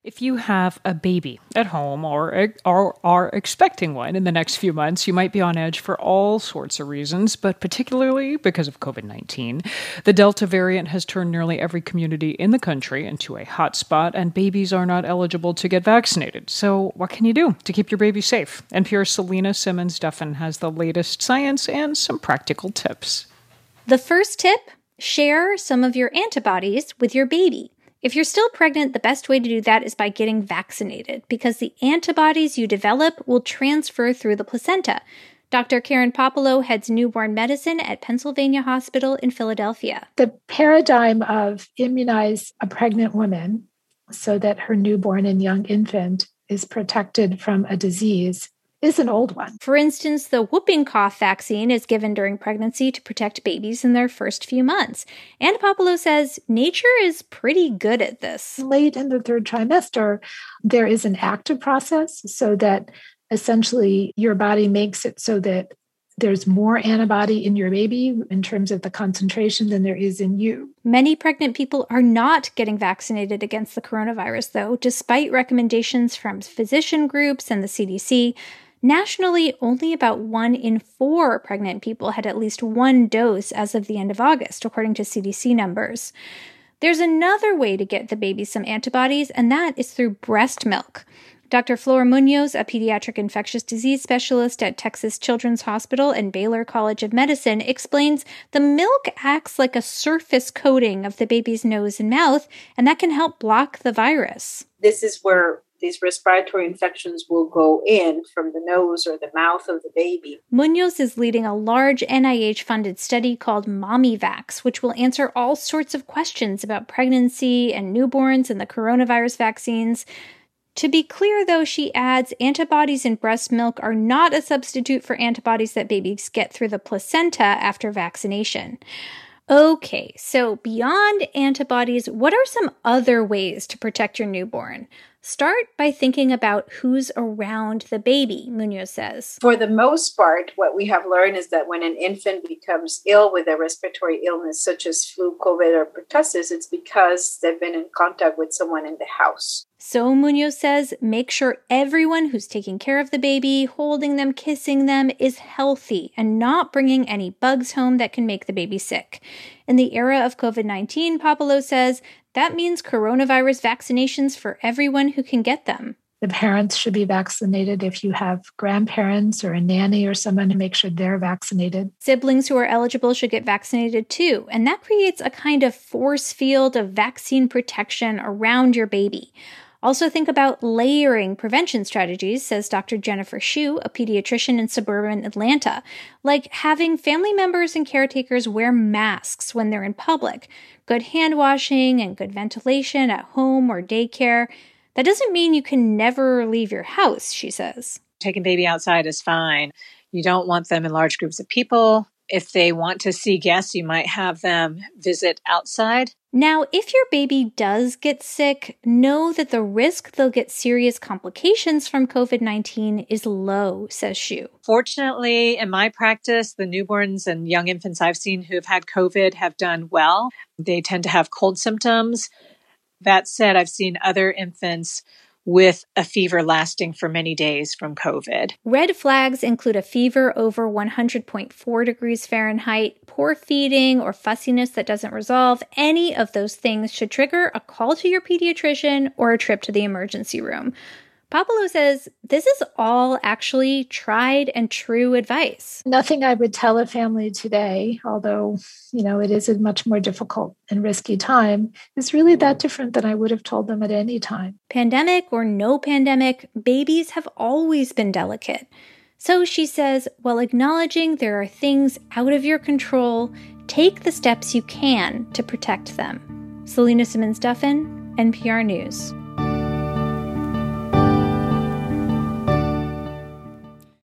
If you have a baby at home or are expecting one in the next few months, you might be on edge for all sorts of reasons, but particularly because of COVID-19. The Delta variant has turned nearly every community in the country into a hotspot, and babies are not eligible to get vaccinated. So what can you do to keep your baby safe? NPR's Selena Simmons-Duffin has the latest science and some practical tips. The first tip, share some of your antibodies with your baby. If you're still pregnant, the best way to do that is by getting vaccinated because the antibodies you develop will transfer through the placenta. Dr. Karen Popolo heads newborn medicine at Pennsylvania Hospital in Philadelphia. The paradigm of immunize a pregnant woman so that her newborn and young infant is protected from a disease is an old one. For instance, the whooping cough vaccine is given during pregnancy to protect babies in their first few months. And Popolo says nature is pretty good at this. Late in the third trimester, there is an active process so that essentially your body makes it so that there's more antibody in your baby in terms of the concentration than there is in you. Many pregnant people are not getting vaccinated against the coronavirus, though, despite recommendations from physician groups and the CDC. Nationally, only about 1 in 4 pregnant people had at least one dose as of the end of August, according to CDC numbers. There's another way to get the baby some antibodies, and that is through breast milk. Dr. Flor Munoz, a pediatric infectious disease specialist at Texas Children's Hospital and Baylor College of Medicine, explains the milk acts like a surface coating of the baby's nose and mouth, and that can help block the virus. This is where these respiratory infections will go in from the nose or the mouth of the baby. Munoz is leading a large NIH-funded study called MommyVax, which will answer all sorts of questions about pregnancy and newborns and the coronavirus vaccines. To be clear, though, she adds, antibodies in breast milk are not a substitute for antibodies that babies get through the placenta after vaccination. Okay, so beyond antibodies, what are some other ways to protect your newborn? Start by thinking about who's around the baby, Munoz says. For the most part, what we have learned is that when an infant becomes ill with a respiratory illness such as flu, COVID, or pertussis, it's because they've been in contact with someone in the house. So Munoz says, make sure everyone who's taking care of the baby, holding them, kissing them, is healthy and not bringing any bugs home that can make the baby sick. In the era of COVID-19, Popolo says, that means coronavirus vaccinations for everyone who can get them. The parents should be vaccinated if you have grandparents or a nanny or someone to make sure they're vaccinated. Siblings who are eligible should get vaccinated too, and that creates a kind of force field of vaccine protection around your baby. Also think about layering prevention strategies, says Dr. Jennifer Shue, a pediatrician in suburban Atlanta, like having family members and caretakers wear masks when they're in public, good hand washing and good ventilation at home or daycare. That doesn't mean you can never leave your house, she says. Taking baby outside is fine. You don't want them in large groups of people. If they want to see guests, you might have them visit outside. Now, if your baby does get sick, know that the risk they'll get serious complications from COVID-19 is low, says Shue. Fortunately, in my practice, the newborns and young infants I've seen who have had COVID have done well. They tend to have cold symptoms. That said, I've seen other infants with a fever lasting for many days from COVID. Red flags include a fever over 100.4 degrees Fahrenheit, poor feeding, or fussiness that doesn't resolve. Any of those things should trigger a call to your pediatrician or a trip to the emergency room. Popolo says this is all actually tried and true advice. Nothing I would tell a family today, although, it is a much more difficult and risky time, is really that different than I would have told them at any time. Pandemic or no pandemic, babies have always been delicate. So she says, while acknowledging there are things out of your control, take the steps you can to protect them. Selena Simmons-Duffin, NPR News.